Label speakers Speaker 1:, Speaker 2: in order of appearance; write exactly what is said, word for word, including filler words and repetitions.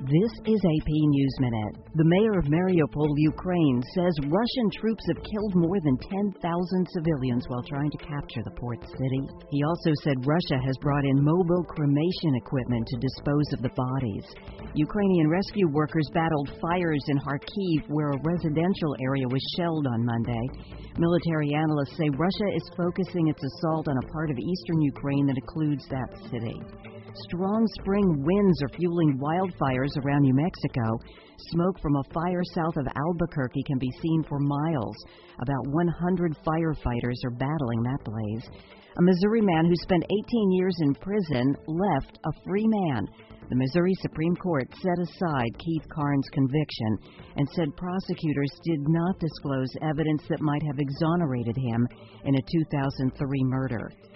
Speaker 1: This is A P News Minute. The mayor of Mariupol, Ukraine, says Russian troops have killed more than ten thousand civilians while trying to capture the port city. He also said Russia has brought in mobile cremation equipment to dispose of the bodies. Ukrainian rescue workers battled fires in Kharkiv, where a residential area was shelled on Monday. Military analysts say Russia is focusing its assault on a part of eastern Ukraine that includes that city. Strong spring winds are fueling wildfires around New Mexico. Smoke from a fire south of Albuquerque can be seen for miles. About one hundred firefighters are battling that blaze. A Missouri man who spent eighteen years in prison left a free man. The Missouri Supreme Court set aside Keith Carnes' conviction and said prosecutors did not disclose evidence that might have exonerated him in a two thousand three murder.